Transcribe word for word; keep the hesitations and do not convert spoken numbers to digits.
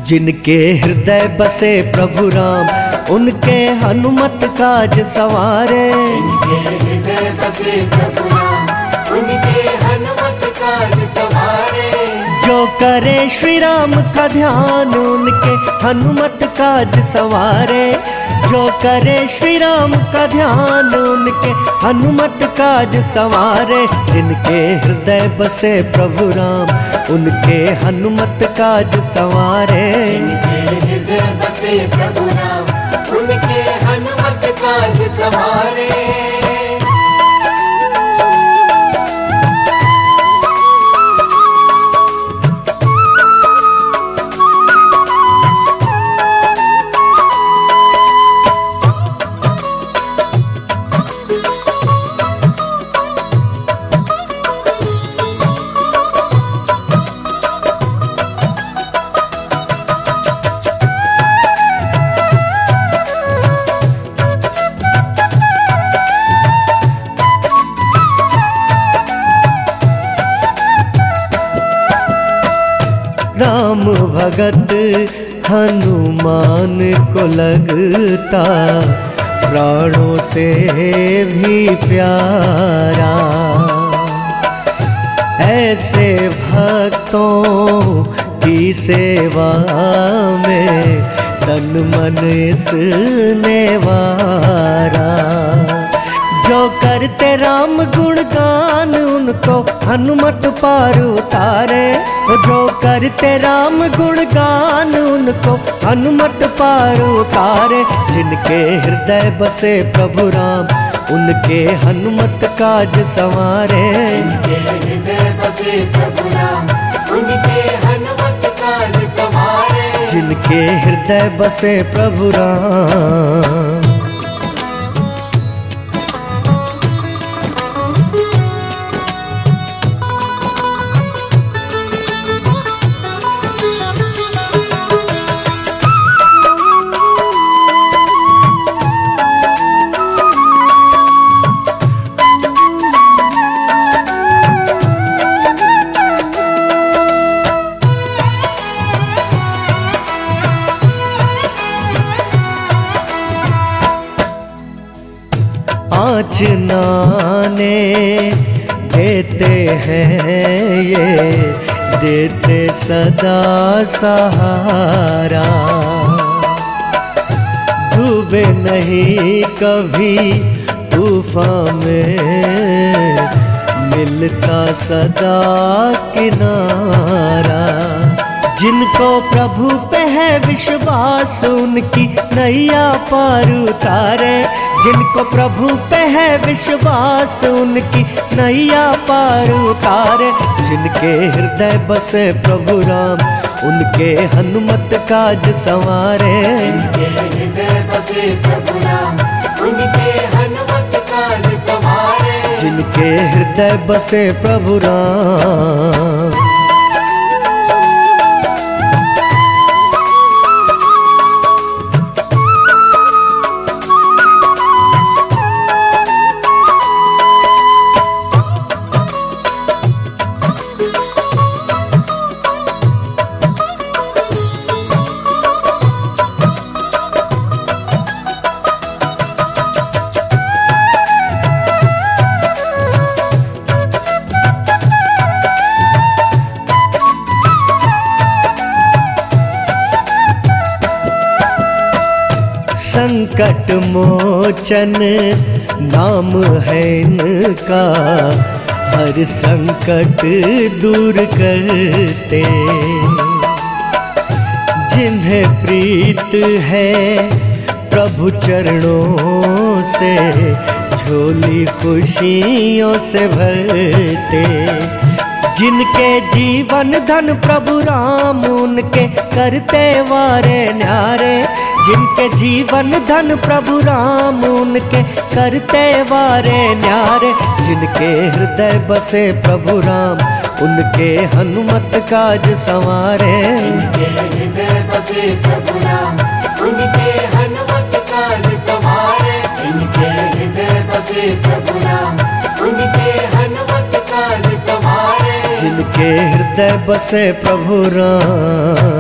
जिनके हृदय बसे प्रभु राम, उनके हनुमत काज सवारे। जिनके हृदय बसे प्रभु राम, उनके हनुमत काज सवारे। जो करे श्री राम का ध्यान, उनके हनुमत काज सवारे। जो करे श्री राम का ध्यान, उनके हनुमत काज सवारे। जिनके हृदय बसे प्रभु राम, उनके हनुमत काज सवारे। जिनके हृदय बसे प्रभु राम, उनके हनुमत काज सवारे। राम भगत हनुमान को लगता, प्राणों से भी प्यारा। ऐसे भक्तों की सेवा में तन मन इसने वारा। जो करते राम गुणगान, उनको हनुमत पार उतारे। जो करते राम गुणगान, उनको हनुमत पार उतारे। जिनके हृदय बसे प्रभु राम, उनके हनुमत काज सवारे। जिनके हृदय बसे प्रभु राम, उनके हनुमत काज सवारे। जिनके हृदय बसे प्रभु राम। आँच नाने देते हैं ये, देते सदा सहारा। डूबे नहीं कभी तूफान में, मिलता सदा किनारा। जिनको प्रभु पे है विश्वास, उनकी नैया पार उतारे। जिनको प्रभु पे है विश्वास, उनकी नैया पार उतारे। जिनके हृदय बसे प्रभु राम, उनके हनुमत काज सवारे। जिनके हृदय बसे प्रभु राम, उनके हनुमत काज सवारे। जिनके हृदय बसे प्रभु राम। संकट मोचन नाम है इनका, हर संकट दूर करते। जिन्हें प्रीत है प्रभु चरणों से, झोली खुशियों से भरते। जिनके जीवन धन प्रभु राम, उनके करते वारे न्यारे। जिनके जीवन धन प्रभु राम, उनके करते वारे न्यारे। जिनके हृदय बसे प्रभु राम, उनके हनुमत काज सवारे। जिनके हृदय बसे प्रभु राम, उनके हनुमत काज सवारे। जिनके हृदय बसे प्रभु राम, उनके हनुमत काज सवारे। जिनके हृदय बसे प्रभु राम।